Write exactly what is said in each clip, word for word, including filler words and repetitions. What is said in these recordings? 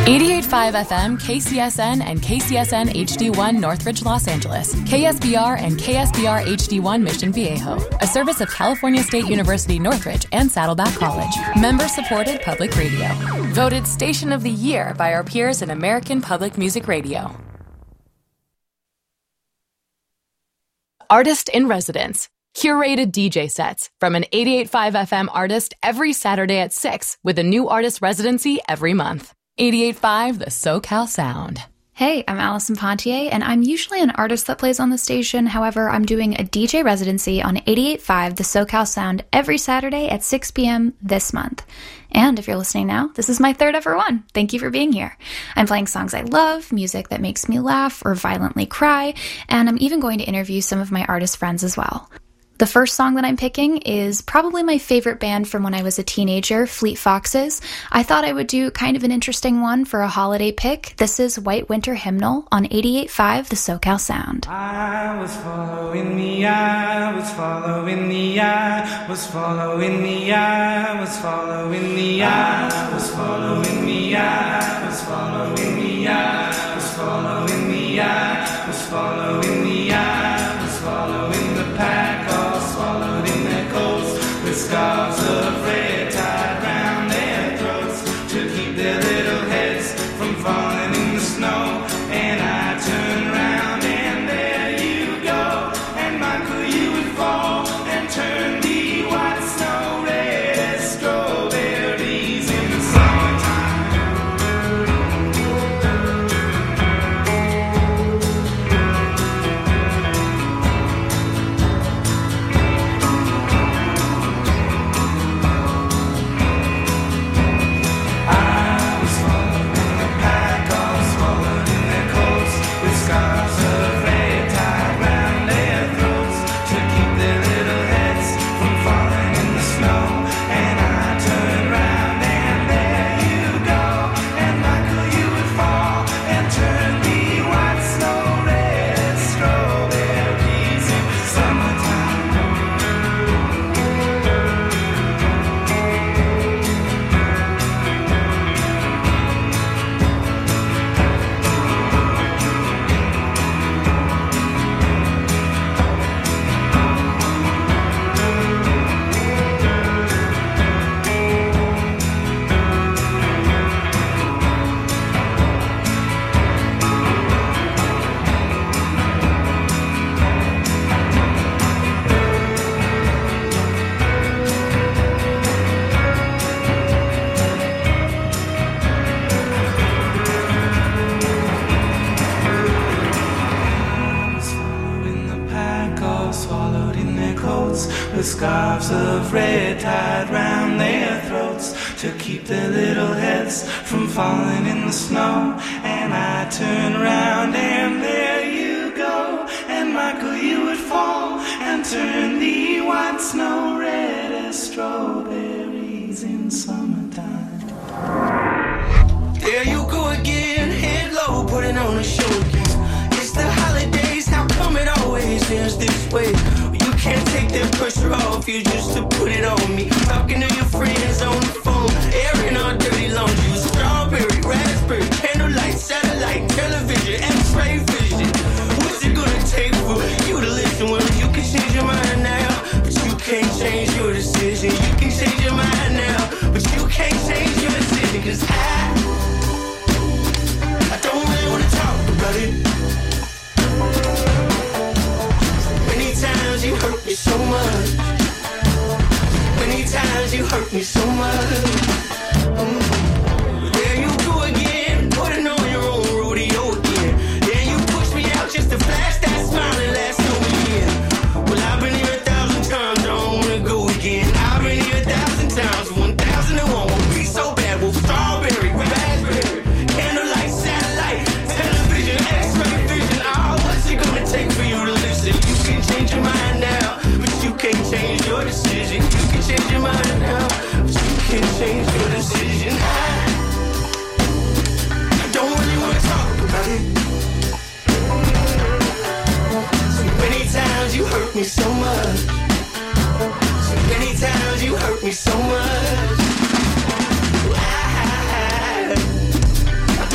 eighty-eight point five F M, K C S N, and K C S N H D one Northridge, Los Angeles. K S B R and K S B R H D one Mission Viejo. A service of California State University Northridge and Saddleback College. Member-supported public radio. Voted Station of the Year by our peers in American Public Music Radio. Artist in Residence. Curated D J sets from an eighty-eight point five F M artist every Saturday at six with a new artist residency every month. eighty-eight point five The SoCal Sound. Hey, I'm Allison Pontier, and I'm usually an artist that plays on the station. However, I'm doing a D J residency on eighty-eight point five The SoCal Sound every Saturday at six p.m. this month. And if you're listening now, this is my third ever one. Thank you for being here. I'm playing songs I love, music that makes me laugh or violently cry, and I'm even going to interview some of my artist friends as well. The first song that I'm picking is probably my favorite band from when I was a teenager, Fleet Foxes. I thought I would do kind of an interesting one for a holiday pick. This is White Winter Hymnal on eighty-eight point five The SoCal Sound. I was following the eye, was following the eye, was following the eye, was following the eye, was following the eye, was following the eye, was following the eye, was following the eye, was following the pack. Scarves of red tied round their throats to keep their little heads from falling in the snow. And I turn around and there you go. And Michael, you would fall and turn the white snow red as strawberries in the summertime. With scarves of red tied round their throats to keep their little heads from falling in the snow. And I turn around and there you go. And Michael, you would fall and turn the white snow red as strawberries in summertime. There you go again, head low, putting on a show again. It's the holidays, how come it always ends this way? You can't take that pressure off you just to put it on me. Talking to your friends on the phone, airing our dirty laundry. Strawberry, raspberry, candlelight, satellite, television, X-ray vision. What's it gonna take for you to listen? Well, you can change your mind now, but you can't change your decision. You can change your mind now, but you can't change your decision. Cause I, I don't really wanna talk about it. You hurt me so much. Many times you hurt me so much. Mm. There you go again, putting on your own rodeo again. Then you push me out just to flash that smile and last over again. Well, I've been here a thousand times, I don't wanna go again. I've been here a thousand times, one thousand and one won't be so bad. Well, strawberry, raspberry, candlelight, satellite, television, X-ray vision. Oh, what's it gonna take for you to listen? You can change your mind. Can't change your decision. You can change your mind now, but you can't change your decision. I, I don't really want to talk about it. So many times you hurt me so much. So many times you hurt me so much. I, I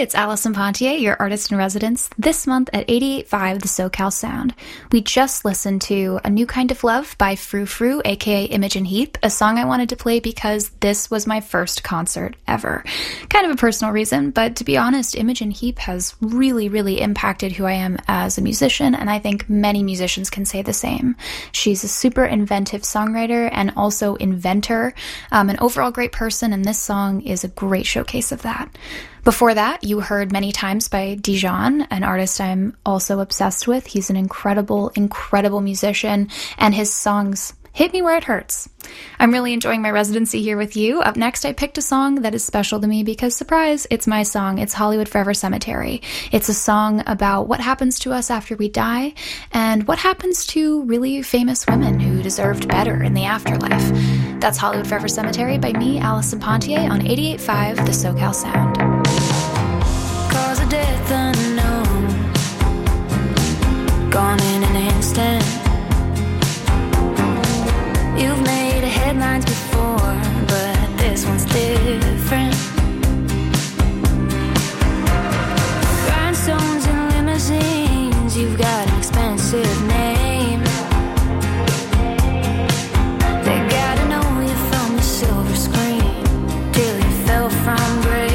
it's Allison Pontier, your artist in residence, this month at eighty-eight point five The SoCal Sound. We just listened to A New Kind of Love by Frou Frou, aka Imogen Heap, a song I wanted to play because this was my first concert ever. Kind of a personal reason, but to be honest, Imogen Heap has really, really impacted who I am as a musician, and I think many musicians can say the same. She's a super inventive songwriter and also inventor, um, an overall great person, and this song is a great showcase of that. Before that, you heard Many Times by Dijon, an artist I'm also obsessed with. He's an incredible, incredible musician, and his songs hit me where it hurts. I'm really enjoying my residency here with you. Up next, I picked a song that is special to me because, surprise, it's my song. It's Hollywood Forever Cemetery. It's a song about what happens to us after we die and what happens to really famous women who deserved better in the afterlife. That's Hollywood Forever Cemetery by me, Allison Pontier, on eighty-eight point five The SoCal Sound. Cause of death unknown, gone in an instant. You've made headlines before, but this one's different. Rhinestones and limousines, you've got an expensive name. They gotta know you from the silver screen till you fell from grace.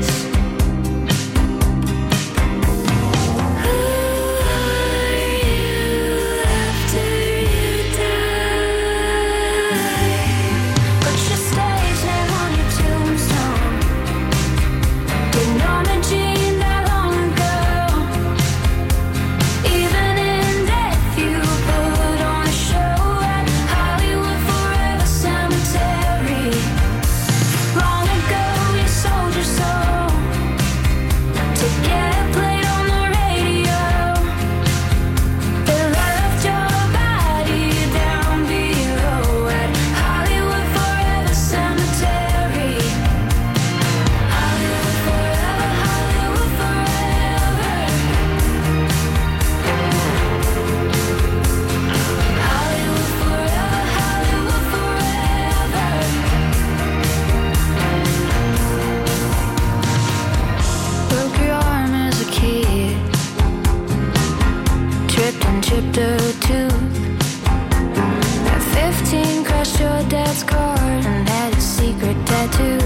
Chipped a tooth. At fifteen, crushed your dad's car and had a secret tattoo.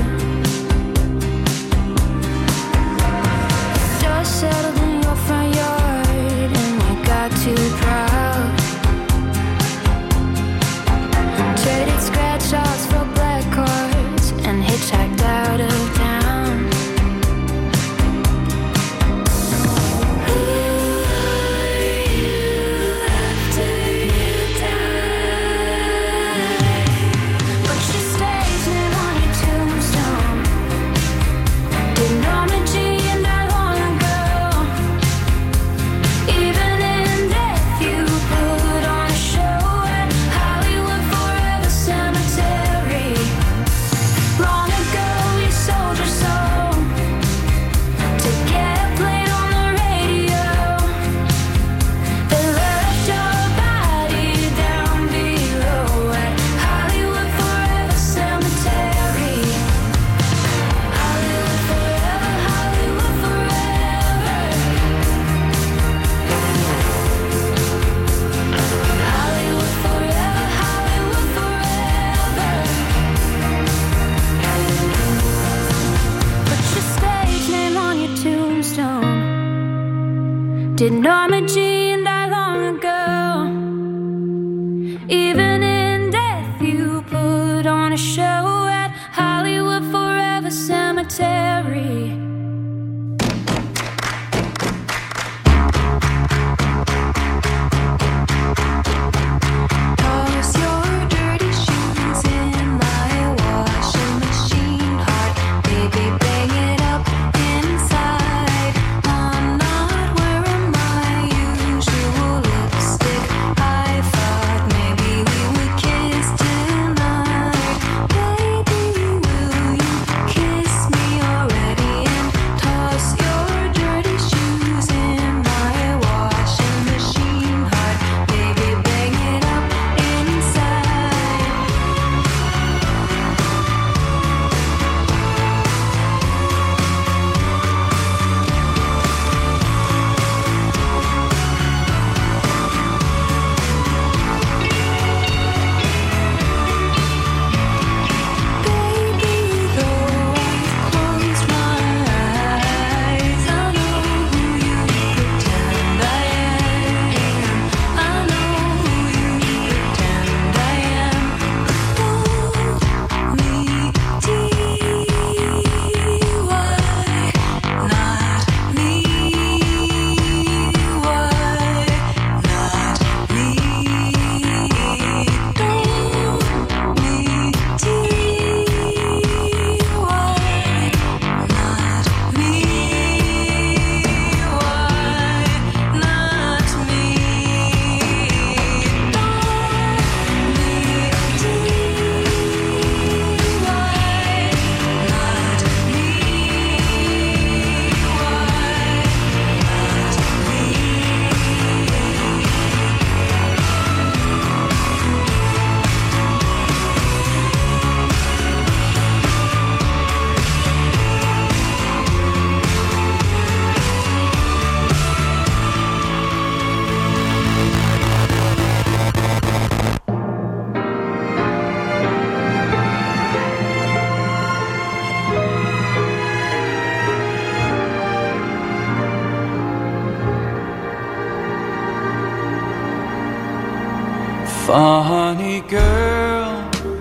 Dust settled in your front yard and you got too proud. Traded scratch offs for black cards and hitchhiked out of town. Tombstone. Didn't know me G and that long ago. Funny girl,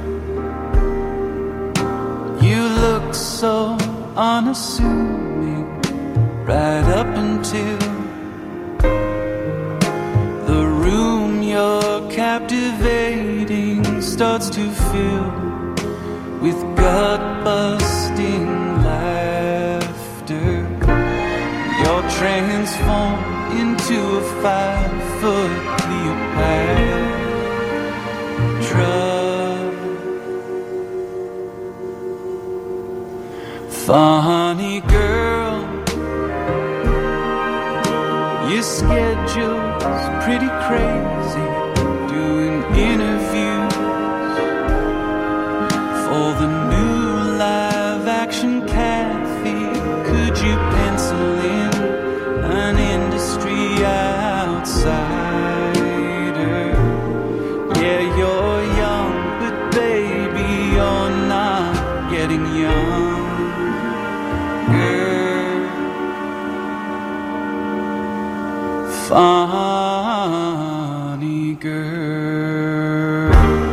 you look so unassuming right up until the room you're captivating starts to fill with gut-busting laughter. You're transformed into a five-foot Cleopatra. Funny girl, your schedule's pretty crazy, doing interviews for the new live-action Kathy. Could you pencil in an industry outsider? Yeah, you're young, but baby, you're not getting young. Funny girl.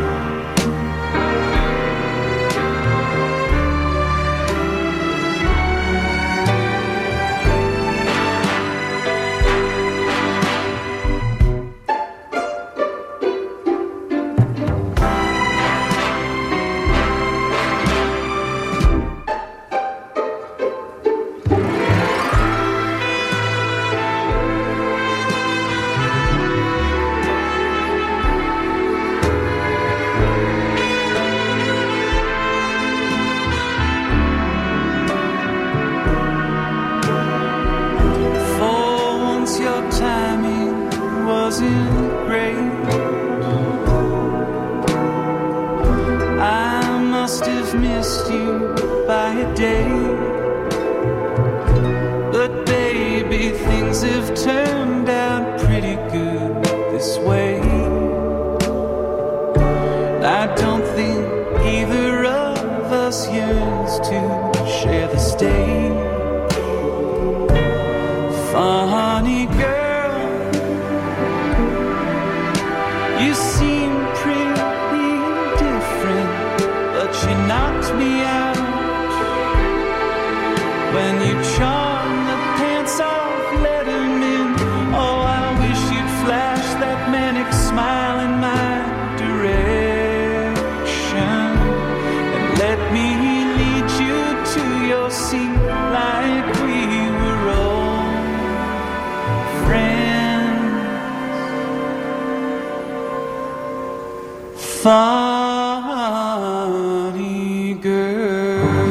Funny girl.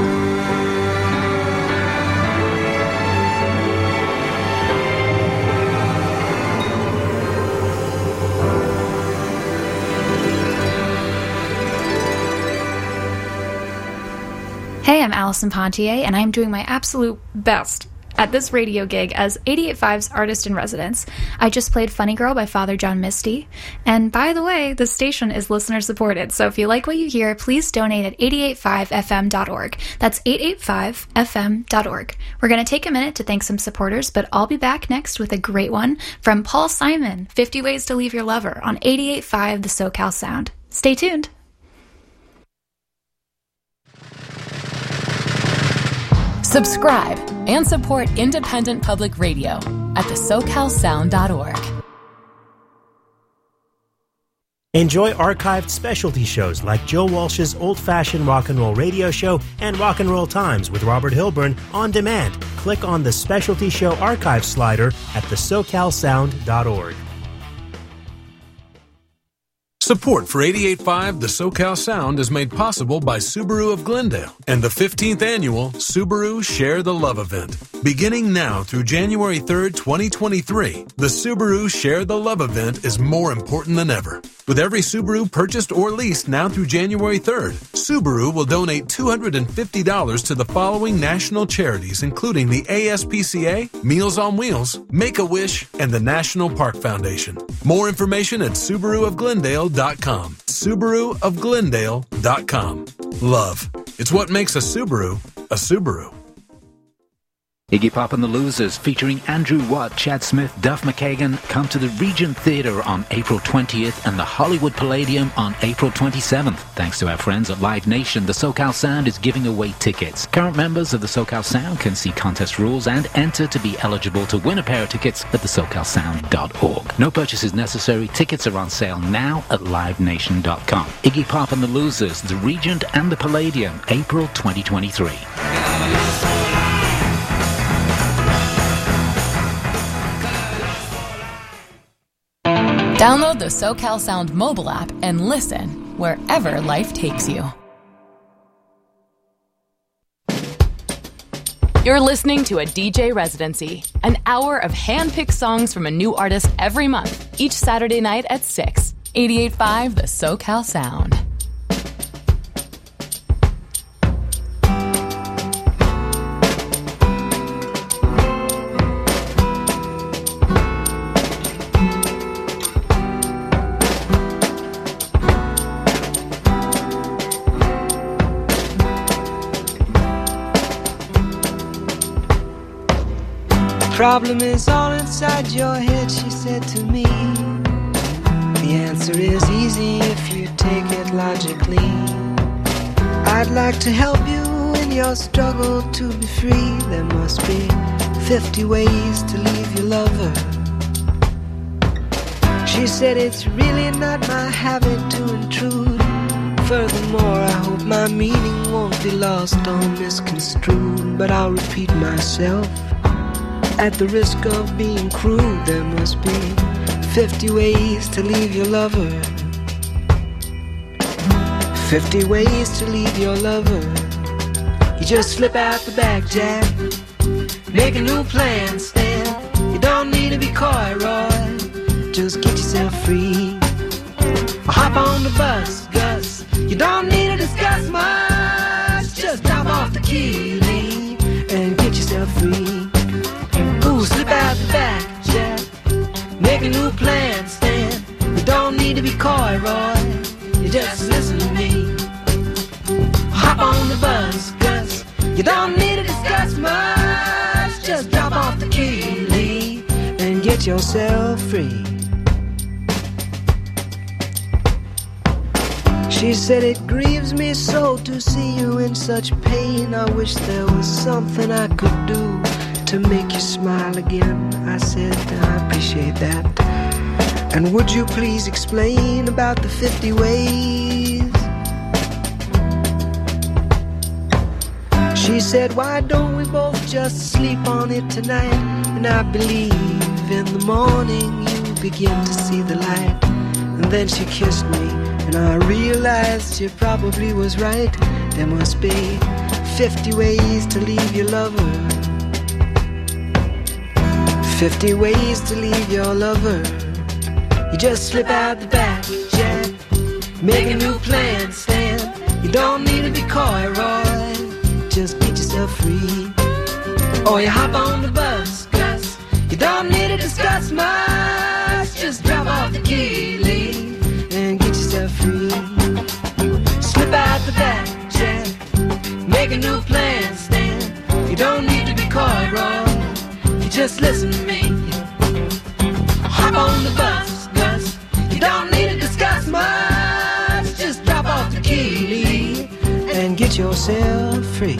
Hey, I'm Allison Pontier, and I'm doing my absolute best at this radio gig as eighty-eight point five's Artist in Residence. I just played Funny Girl by Father John Misty. And by the way, the station is listener supported, so if you like what you hear, please donate at eight eight five f m dot org. That's eight eight five f m dot org. We're going to take a minute to thank some supporters, but I'll be back next with a great one from Paul Simon, fifty Ways to Leave Your Lover, on eighty-eight point five The SoCal Sound. Stay tuned. Subscribe and support independent public radio at the socal sound dot org. Enjoy archived specialty shows like Joe Walsh's old-fashioned rock and roll radio show and Rock and Roll Times with Robert Hilburn on demand. Click on the specialty show archive slider at the socal sound dot org. Support for eighty-eight point five The SoCal Sound is made possible by Subaru of Glendale and the fifteenth Annual Subaru Share the Love event. Beginning now through January third, twenty twenty-three, the Subaru Share the Love event is more important than ever. With every Subaru purchased or leased now through January third, Subaru will donate two hundred fifty dollars to the following national charities, including the A S P C A, Meals on Wheels, Make-A-Wish, and the National Park Foundation. More information at Subaru of Glendale dot com. Subaru of Glendale dot com. Love. It's what makes a Subaru a Subaru. Iggy Pop and the Losers, featuring Andrew Watt, Chad Smith, Duff McKagan, come to the Regent Theatre on April twentieth and the Hollywood Palladium on April twenty-seventh. Thanks to our friends at Live Nation, the SoCal Sound is giving away tickets. Current members of the SoCal Sound can see contest rules and enter to be eligible to win a pair of tickets at the socal sound dot org. No purchase is necessary. Tickets are on sale now at live nation dot com. Iggy Pop and the Losers, the Regent and the Palladium, April twenty twenty-three. Download the SoCal Sound mobile app and listen wherever life takes you. You're listening to a D J Residency, an hour of hand-picked songs from a new artist every month, each Saturday night at six. eighty-eight point five The SoCal Sound. Problem is all inside your head, she said to me. The answer is easy if you take it logically. I'd like to help you in your struggle to be free. There must be fifty ways to leave your lover. She said it's really not my habit to intrude. Furthermore, I hope my meaning won't be lost or misconstrued. But I'll repeat myself at the risk of being crude. There must be fifty ways to leave your lover. Fifty ways to leave your lover. You just slip out the back, Jack. Make a new plan, Stan. You don't need to be coy, Roy. Just get yourself free. Hop on the bus, Gus. You don't need to discuss much. Just drop off the key, Lee, and get yourself free. Slip out the back, Jack. Make a new plan, Stan. You don't need to be coy, Roy. You just listen to me. Hop on the bus, Gus. You don't need to discuss much. Just drop off the key, Lee, and get yourself free. She said it grieves me so to see you in such pain. I wish there was something I could do to make you smile again. I said, I appreciate that. And would you please explain about the fifty ways? She said, why don't we both just sleep on it tonight? And I believe in the morning you begin to see the light. And then she kissed me, and I realized she probably was right. There must be fifty ways to leave your lover. Fifty ways to leave your lover. You just slip out the back, Jack. Make a new plan, Stan. You don't need to be coy, Roy. Just get yourself free. Or you hop on the bus, Gus. You don't need to discuss much. Just drop off the key, Lee, and get yourself free. Slip out the back, Jack. Make a new plan, Stan. You don't need to be coy, Roy. Just listen to me. Hop on the bus, Gus. You don't need to discuss much. Just drop off the key and get yourself free.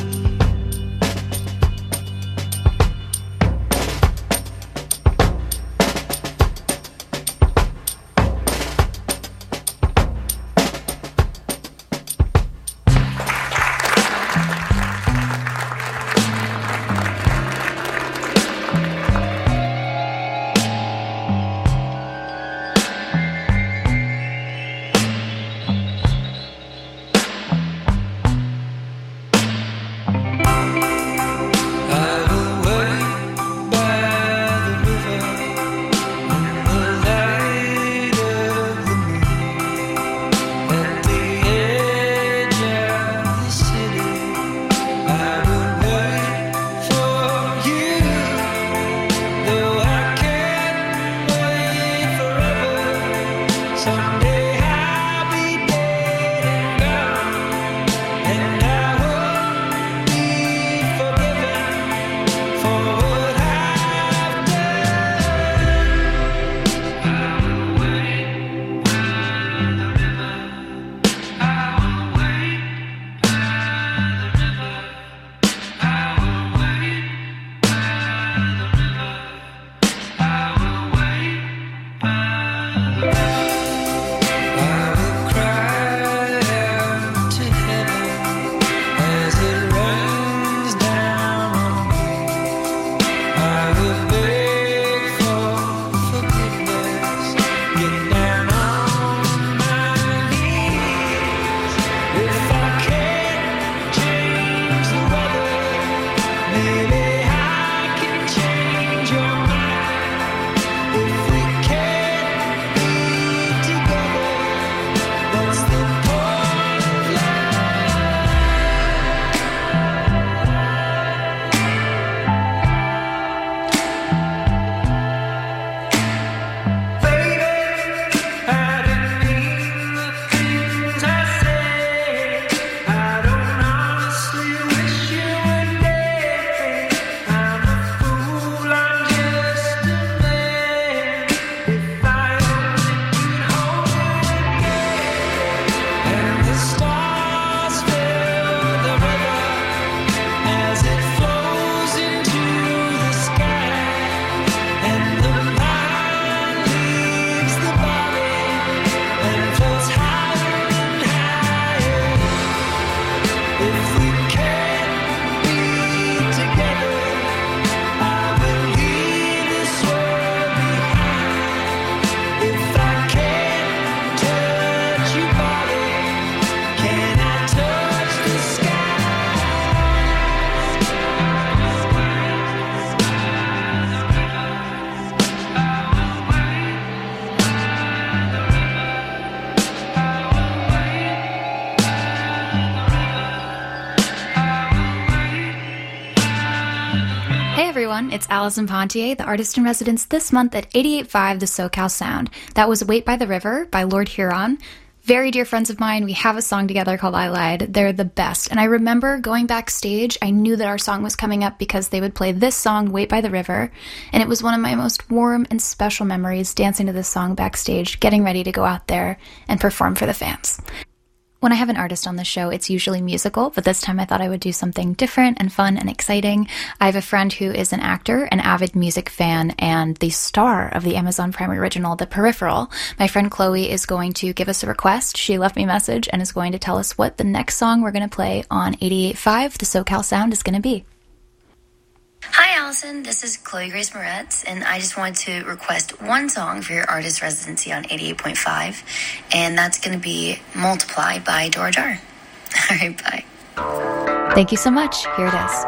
It's Allison Pontier, the artist in residence this month at eighty-eight point five The SoCal Sound. That was Wait by the River by Lord Huron. Very dear friends of mine, we have a song together called I Lied. They're the best. And I remember going backstage, I knew that our song was coming up because they would play this song, Wait by the River. And it was one of my most warm and special memories, dancing to this song backstage, getting ready to go out there and perform for the fans. When I have an artist on the show, it's usually musical, but this time I thought I would do something different and fun and exciting. I have a friend who is an actor, an avid music fan, and the star of the Amazon Prime original, The Peripheral. My friend Chloe is going to give us a request. She left me a message and is going to tell us what the next song we're going to play on eighty-eight point five The SoCal Sound is going to be. Hi Allison, this is Chloe Grace Moretz, and I just wanted to request one song for your artist residency on eighty-eight point five, and that's going to be Multiply by Dora Jar. All right, bye. Thank you so much. Here it is.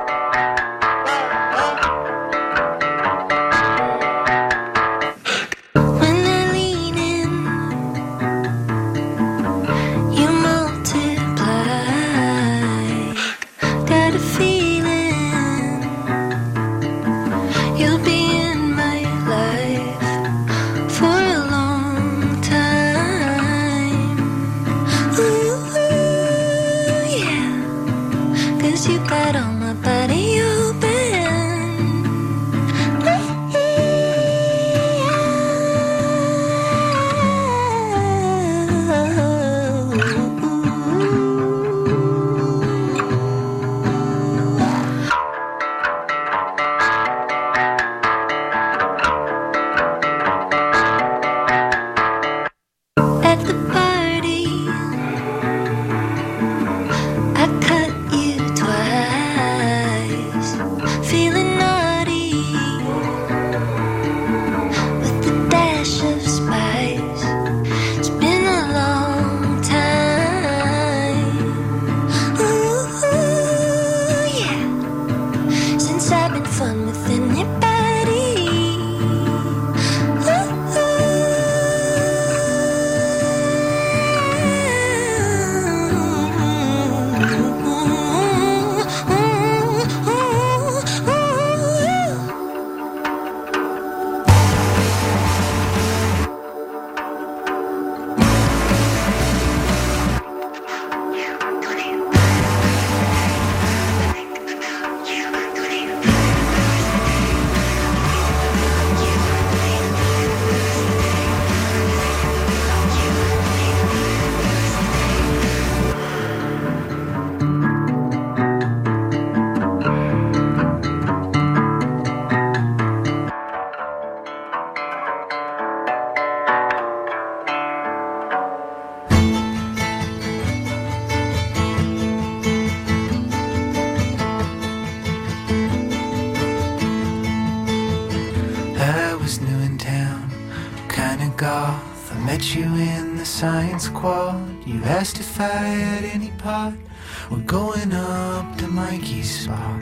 goth. I met you in the science quad. You asked if I had any pot. We're going up to Mikey's spot,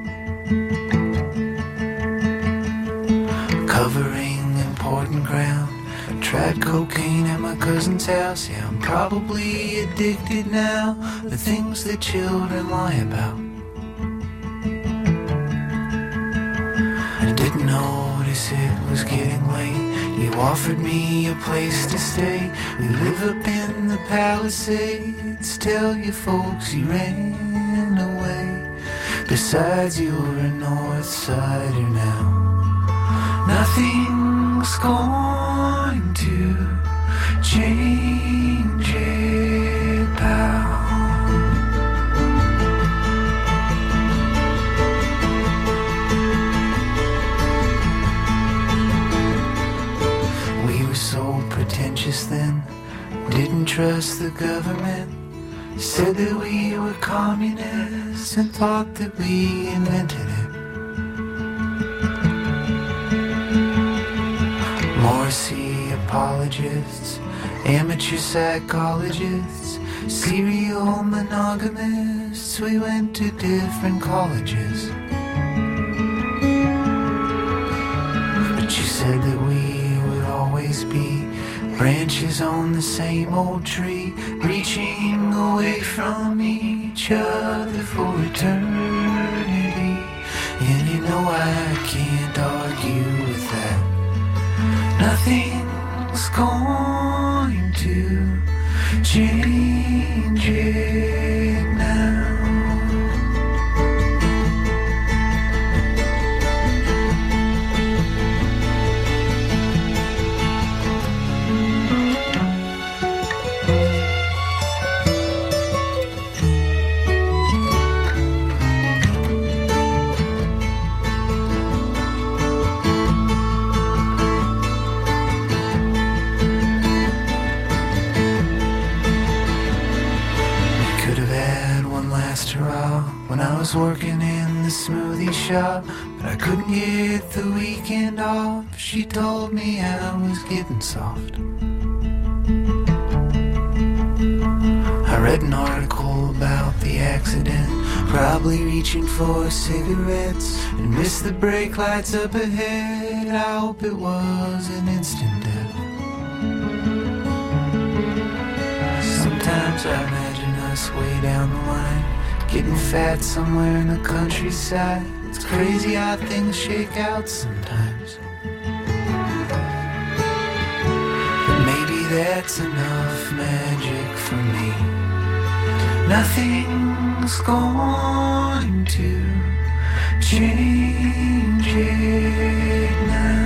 covering important ground. I tried cocaine at my cousin's house. Yeah, I'm probably addicted now. The things that children lie about. I didn't notice it was getting late. You offered me a place to stay. We live up in the Palisades. Tell your folks you ran away. Besides, you're a North Sider now. Nothing's going to change it, pal. We were so pretentious then, didn't trust the government. Said that we were communists and thought that we invented it. Morrissey apologists, amateur psychologists, serial monogamists. We went to different colleges. But you said that we would always be branches on the same old tree, reaching away from each other for eternity. And in know I can't argue with that. Nothing's going to change it now. When I was working in the smoothie shop, but I couldn't get the weekend off. She told me I was getting soft. I read an article about the accident, probably reaching for cigarettes, and missed the brake lights up ahead. I hope it was an instant death. Sometimes I imagine us way down the line, getting fat somewhere in the countryside. It's crazy how things shake out sometimes. But maybe that's enough magic for me. Nothing's going to change it now.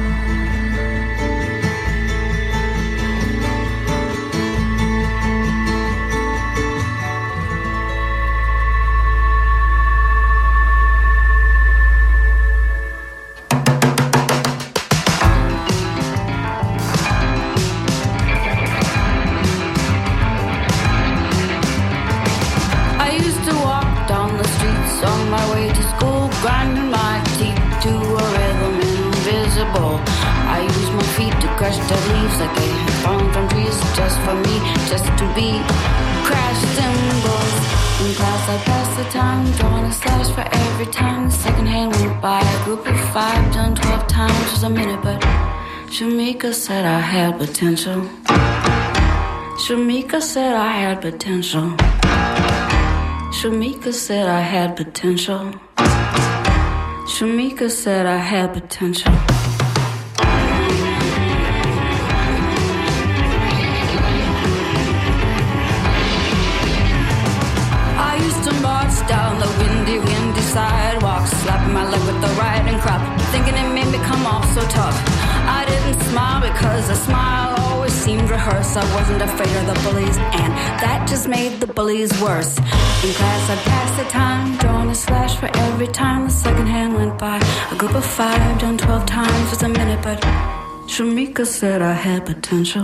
Grinding my teeth to a rhythm invisible. I use my feet to crush dead leaves like they had fallen from trees, just for me, just to be crash cymbals. In class I passed the time, drawing a slash for every time the second hand went by. A group of five done twelve times was a minute, but Shamika said I had potential. Shamika said I had potential. Shamika said I had potential. Shamika said I had potential. I used to march down the windy, windy sidewalk, slapping my leg with the riding crop, thinking it made me come off so tough. I didn't smile because a smile always seemed rehearsed. I wasn't afraid of the bullies, and that just made the bullies worse. In class I'd pass the time, drawing a slash for every time the second hand went by. A group of five done twelve times was a minute, but Shamika said I had potential.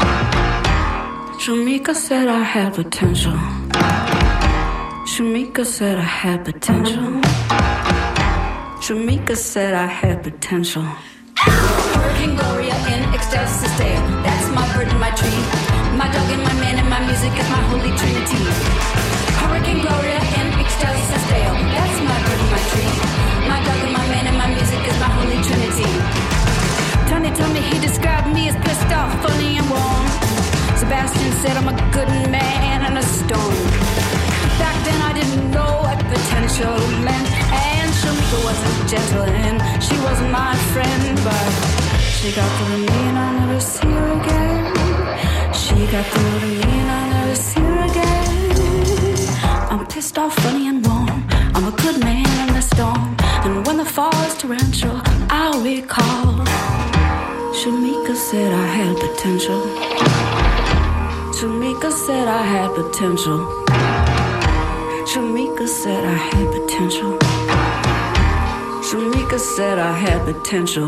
Shamika said I had potential. Shamika said I had potential. Shamika said I had potential. Hurricane Gloria in ecstasy stay. That's my bird and my tree. My dog and my man and my music is my holy trinity. Hurricane Gloria in ecstasy stay. That's my bird and my tree. My dog and my man and my music is my holy trinity. Tony told me he described me as pissed off, funny and warm. Sebastian said I'm a good man in a storm. Back then I didn't know what potential meant, and Shamika wasn't gentle and she wasn't my friend, but she got through to me and I'll never see her again. She got through to me and I'll never see her again. I'm pissed off, funny and warm. I'm a good man in the storm, and when the fall is torrential, I'll recall Shamika said I had potential. Shamika said I had potential. Shamika said I had potential. Shamika said I had potential.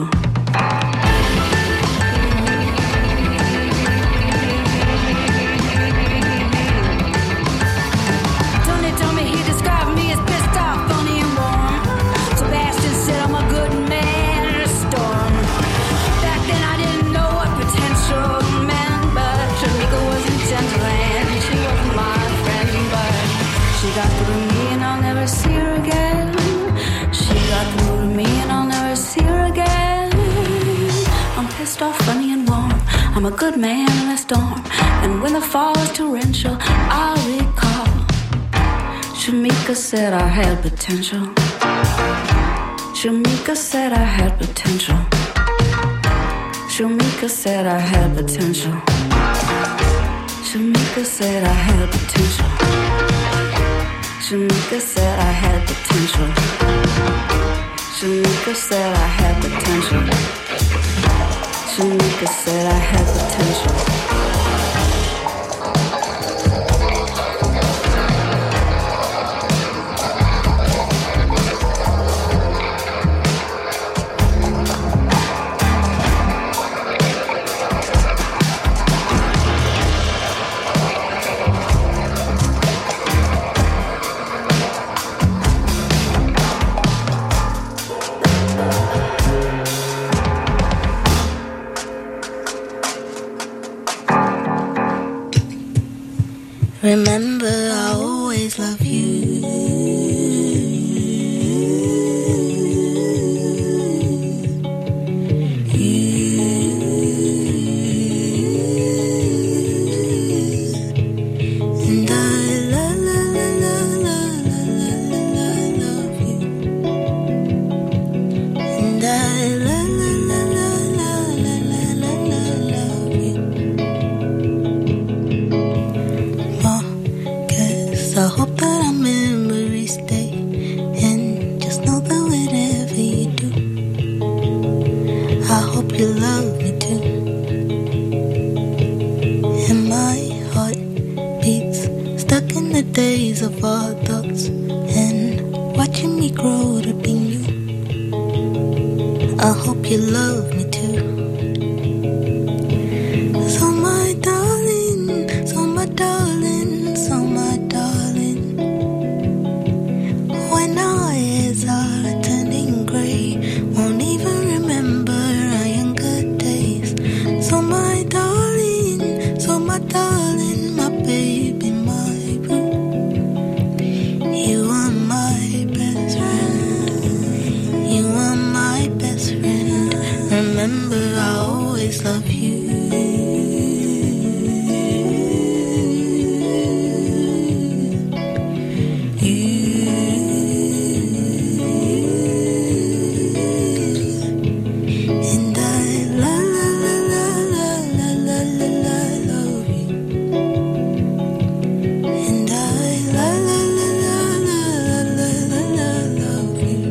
Tony told me he described me as pissed off, funny and warm. Sebastian said I'm a good man in a storm. Back then I didn't know what potential meant, but Shamika wasn't gentle and she wasn't my friend, but she got through to me and I'll never see her again. She got through to me and I'll never see her again. I'm pissed off, funny and warm. I'm a good man in a storm, and when the fall is torrential, I'll recall Shamika said I had potential. Shamika said I had potential. Shamika said I had potential. Shamika said I had potential. Shamika said I had potential. Shamika said I had potential. Shamika said I had potential. Remember, I always love you. And I love, love, love, love, love, love, love you. And I love, love, love, love, love, love, love, love you. Oh, 'cause I hope that our memories stay. And just know that whatever you do, I hope you love me too. And my heart beats, stuck in the days of our thoughts, and watching me grow to be you. I hope you love me too. So my darling, so my darling, so my darling, when our eyes are turning grey, won't even remember our younger days. So my darling, so my darling, my baby, my boo, you are my best friend. You are my best friend. Remember, I always love you. And I love, love, love, love, love, love, love, love you. And I love, love, love, love, love, love, love, love you.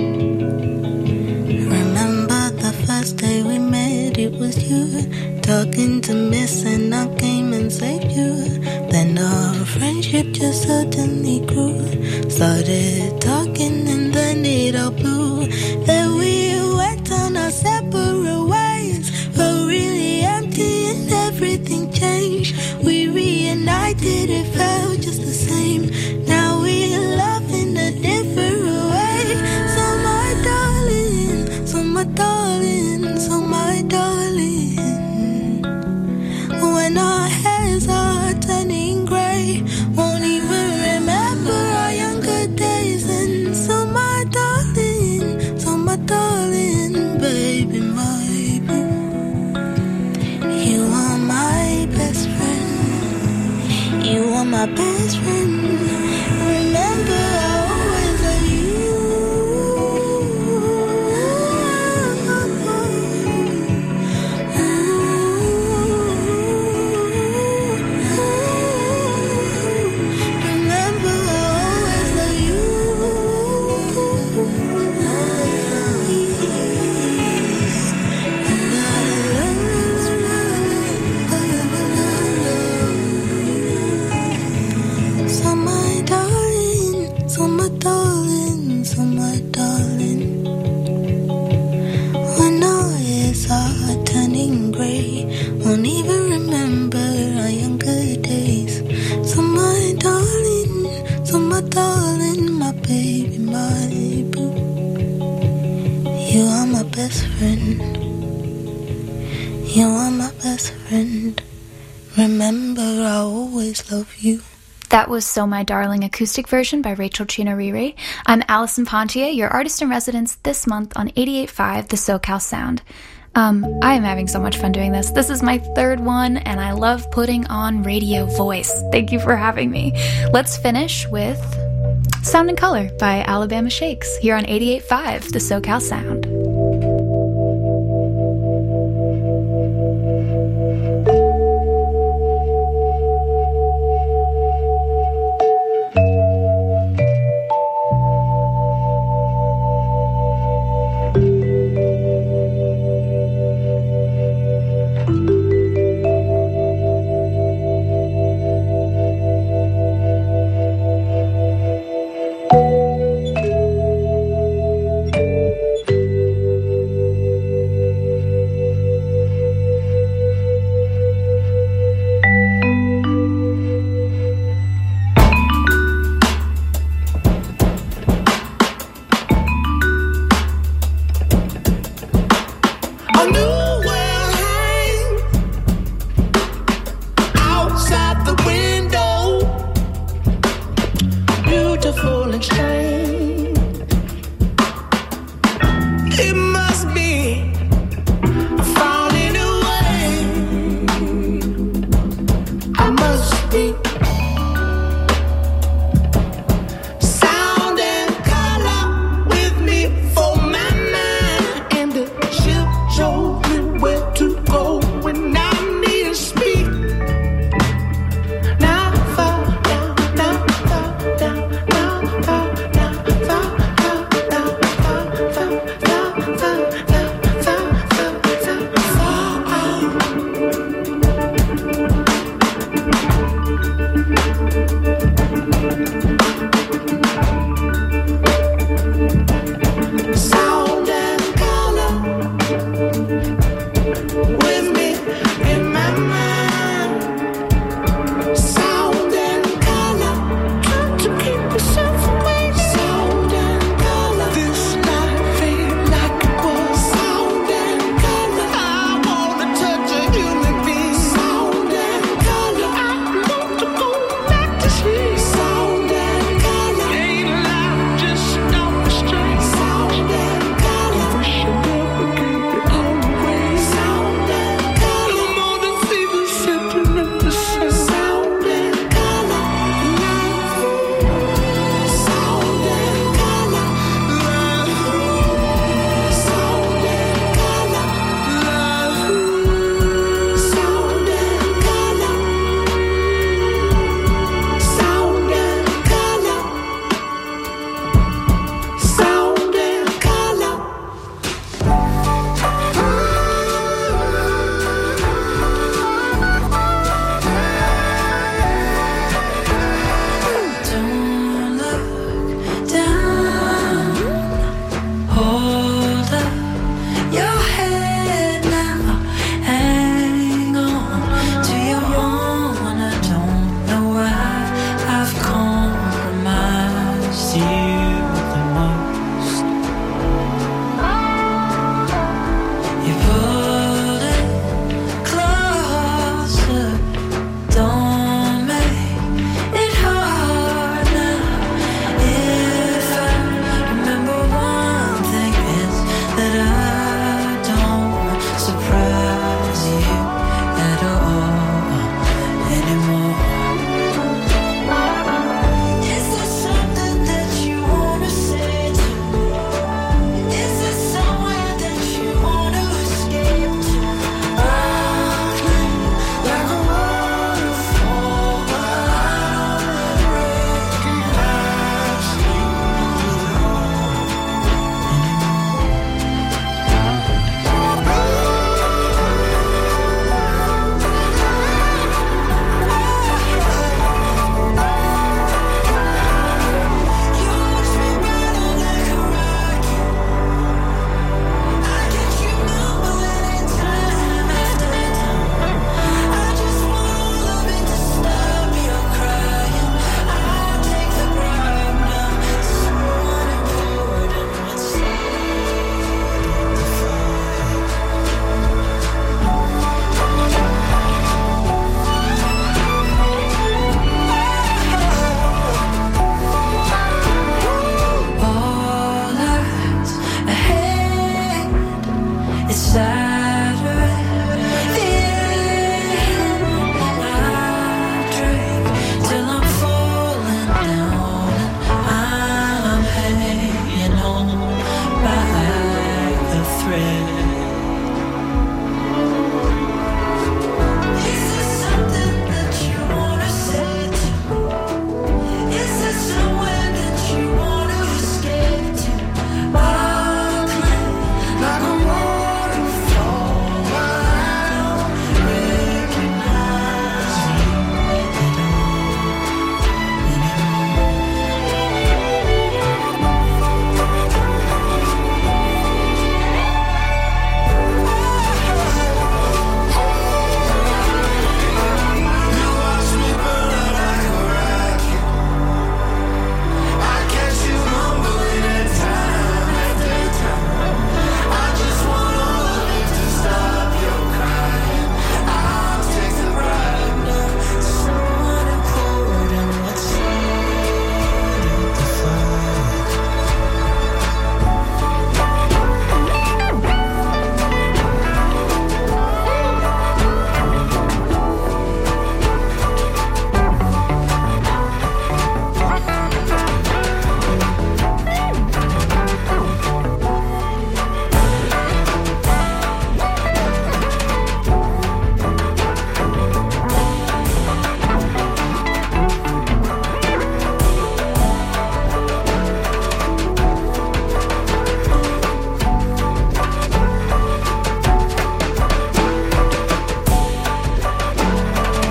Remember the first day we met, it was you talking to Miss, and I came and saved you. Then our friendship just suddenly grew. Started talking and then it all blew. Then we went on our separate ways. Felt really empty and everything changed. We reunited, it felt just the same. Now we love in a different way. So my darling, so my darling, so my darling, when our hairs are turning grey, won't even remember our younger days. And so my darling, so my darling, baby, my boo, you are my best friend. You are my best friend. Remember, I always love you. Remember, I always love you. So my darling, so my darling, so my darling, when our eyes are turning grey, won't even remember our younger days. So my darling, so my darling, my baby, my boo, you are my best friend. You are my best friend. Remember, I always love you. That was So My Darling acoustic version by Rachel Chino-Riri. I'm Allison Pontier, your artist in residence this month on eighty-eight point five The SoCal Sound. Um, I am having so much fun doing this. This is my third one, and I love putting on radio voice. Thank you for having me. Let's finish with Sound and Color by Alabama Shakes here on eighty-eight point five, the SoCal Sound.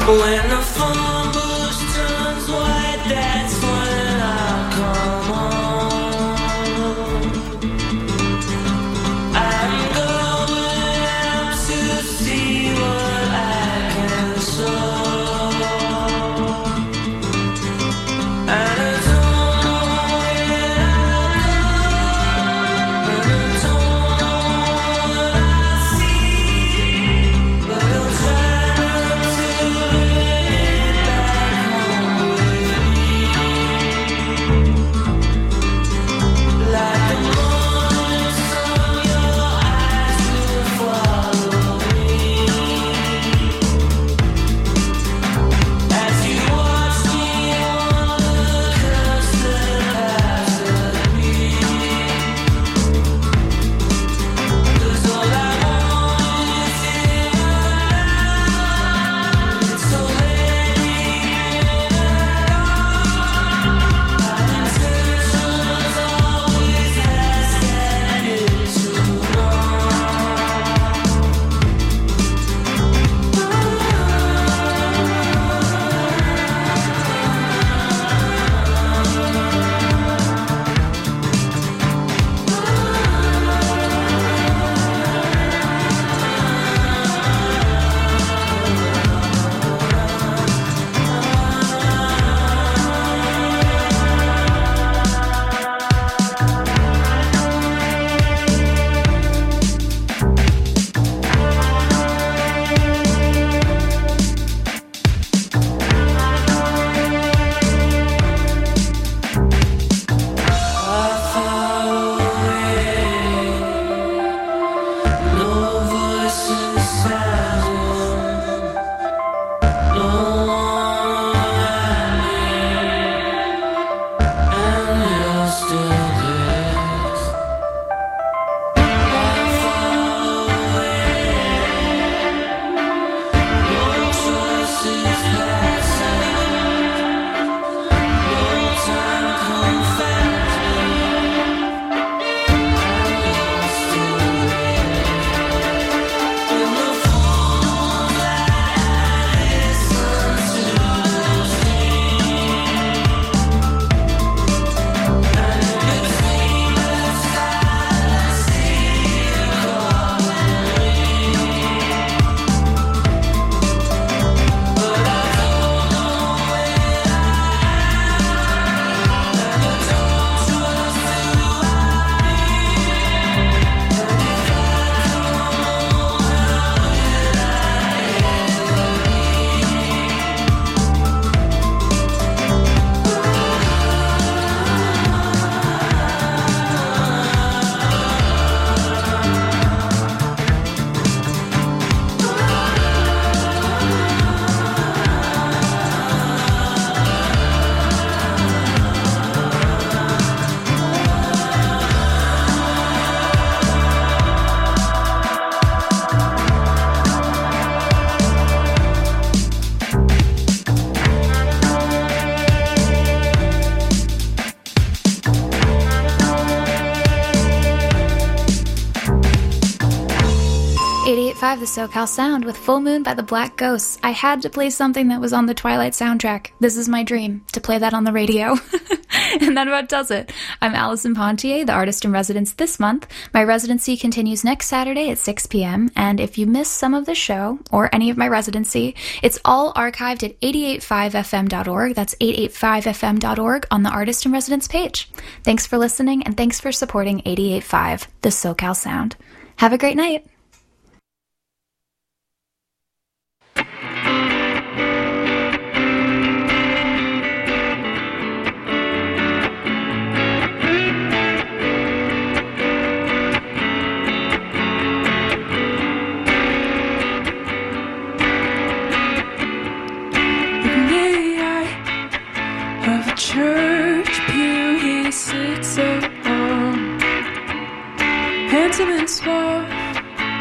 When the phone bush turns white, that's when I come home. I'm going to see what I can show. And I don't know where I go, and I don't know what I see, but I'll try not to bring it back home with me. Like the morning sun, your eyes will follow me as you watch me wander across the paths of me. 'Cause all I want is in my life, so let me in my intentions always last and it's too eighty-eight point five The SoCal Sound with Full Moon by the Black Ghosts. I had to play something that was on the Twilight soundtrack. This is my dream, to play that on the radio. And that about does it. I'm Allison Pontier, the artist in residence this month. My residency continues next Saturday at six p.m. And if you missed some of the show, or any of my residency, it's all archived at eighty-eight point five f m dot org. That's eighty-eight point five f m dot org on the Artist in Residence page. Thanks for listening, and thanks for supporting eighty-eight point five The SoCal Sound. Have a great night. Church pew, he sits alone, handsome and suave,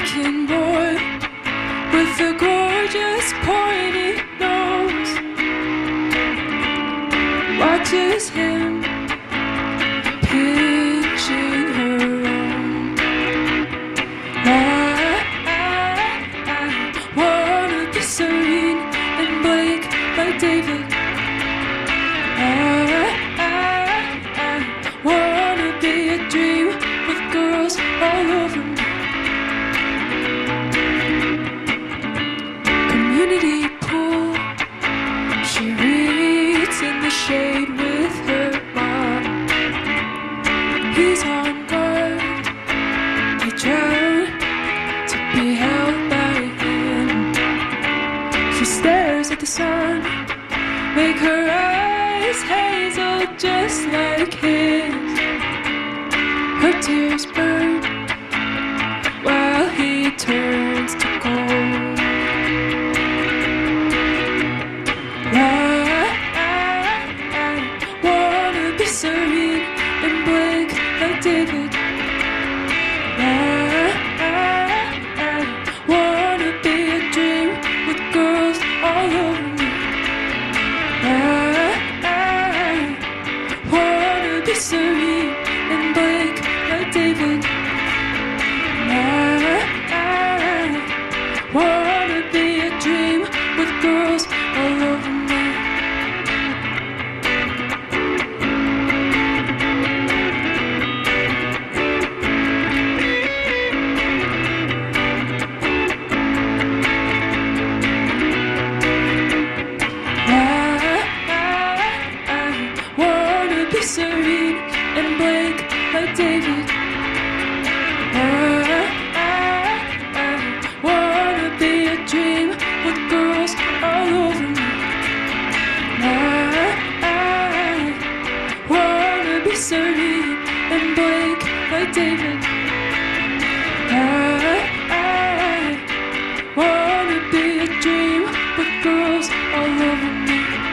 American boy with a gorgeous pointy nose watches him pitching her on. I, I, I wanna be Serene and Blake like David. I, I, I wanna be a dream with girls all over me. Community pool, she reads in the shade with her mom. He's on guard, they drown to be held by him. She stares at the sun, make her eyes hazel just like his. Her tears burn while he turns to gold. I, I, I wanna be Serene and Blake like David. I, I, I wanna be a dream with girls all over me. I, I wanna be Serene and Blake like David. I, I wanna be a dream with girls all over me. Serene and Blake like David. I, I, I wanna be a dream with girls all over me. I, I wanna be Serene and Blake like David. I, I wanna be a dream with girls all over me.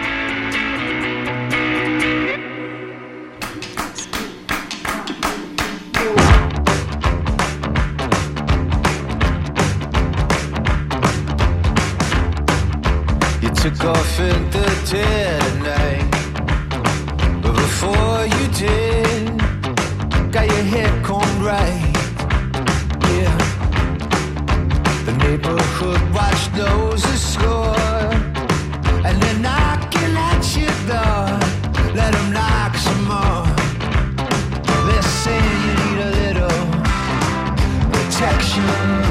Took off in the dead of night, but before you did, got your hair combed right. Yeah, the neighborhood watch knows the score, and they're knocking at your door. Let them knock some more. They're saying you need a little protection.